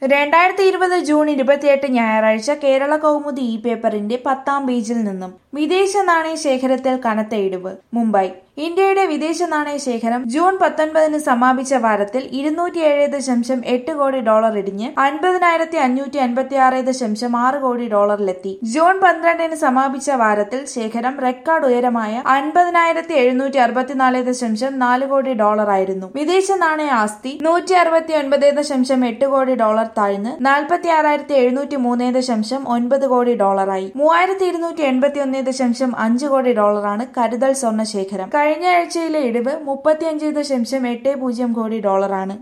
2020 June 28 ഞായറാഴ്ച കേരള കൗമുദി ഈ പേപ്പറിന്റെ 10-ാം പേജിൽ നിന്നും വിദേശ നാണയ ശേഖരത്തിൽ കനത്ത ഇടിവ്. മുംബൈ. ഇന്ത്യയുടെ വിദേശ നാണയ ശേഖരം ജൂൺ 19 സമാപിച്ച വാരത്തിൽ 207.8 കോടി ഡോളർ ഇടിഞ്ഞ് 50,556.6 കോടി ഡോളറിലെത്തി. ജൂൺ 12 സമാപിച്ച വാരത്തിൽ ശേഖരം റെക്കോർഡ് ഉയരമായ 50,764.4 കോടി ഡോളറായിരുന്നു. വിദേശ നാണയ ആസ്തി 169.8 കോടി ഡോളർ താഴ്ന്ന് 46,703.9 കോടി ഡോളറായി. 3,281.5 കോടി ഡോളറാണ് കരുതൽ സ്വർണ്ണ ശേഖരം. കഴിഞ്ഞ ആഴ്ചയിലെ ഇടിവ് 35.80 കോടി ഡോളറാണ്.